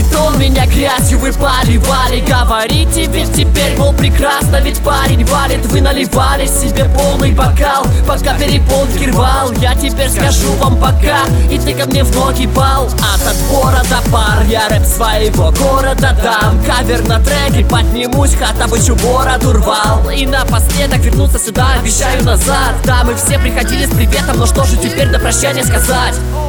он меня грязью вы поливали. Говорите ведь теперь, мол, прекрасно, ведь парень валит. Вы наливали себе полный бокал, пока перепонки рвал. Я теперь скажу вам пока, и ты ко мне в ноги пал. От отбора до пар я рэп своего города дам. Кавер на треке, поднимусь, Хаттабычу бороду рвал. И напоследок вернуться сюда, обещаю назад. Да, мы все приходили с приветом, но что же теперь до прощания сказать?